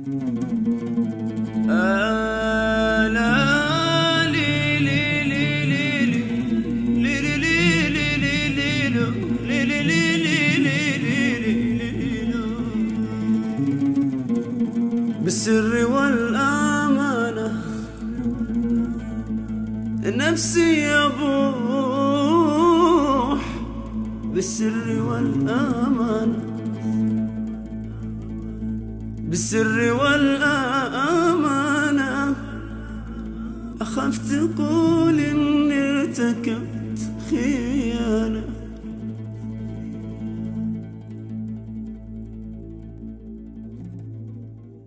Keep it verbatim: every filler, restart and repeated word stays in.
آه لا لي لي لي لي لي لي لي لي لي لي لي لي بالسر والأمانة نفسي يبوح، بالسر والأمانة، بالسر والأمانة. أخاف تقول إني ارتكبت خيانة،